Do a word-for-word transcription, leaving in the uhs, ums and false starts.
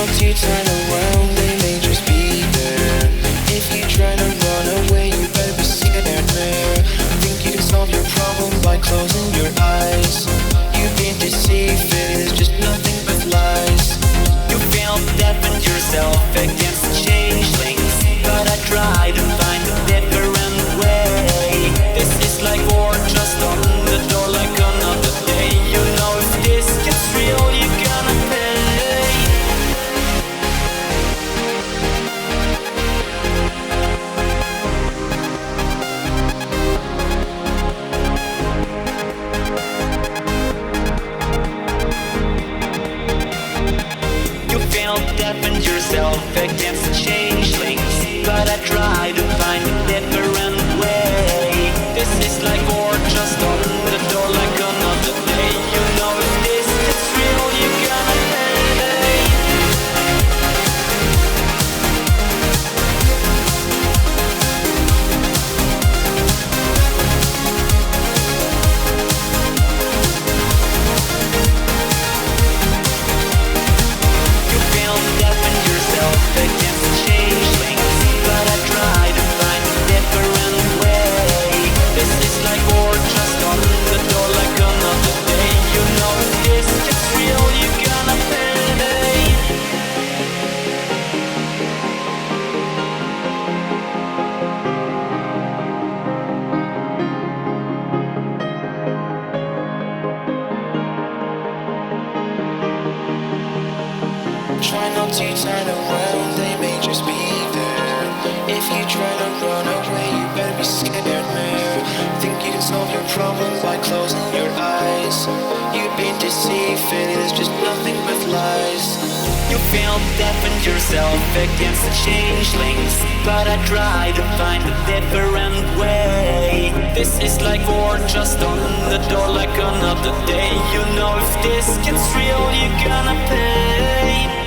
not to turn around, they may just be there. If you try to run away, you better be scared, man. Think you can solve your problem by closing your eyes. You've been deceived, it is just nothing but lies. You feel deafened yourself against the changelings, but I try to find a different way. This is like war, just on the door like another day. You know if this gets real, you're gonna pay. You feel deafened yourself against the changelings, but I try to find a different way. This is like war, just on the door like another day. You know if this gets real, you're gonna pay. You feel deafened yourself against the changelings, but I try to find a different way. This is like war, just on the door like another day. You know if this gets real, you're gonna pay. Try not to turn around, they may just be there. If you try to run away, you better be scared, man. Think you can solve your problem by closing your eyes. You've been deceived, it is just nothing but lies. You feel deafened yourself against the changelings, but I try to find a different way. This is like war, just on the door like another day. You know if this gets real, you're gonna pay.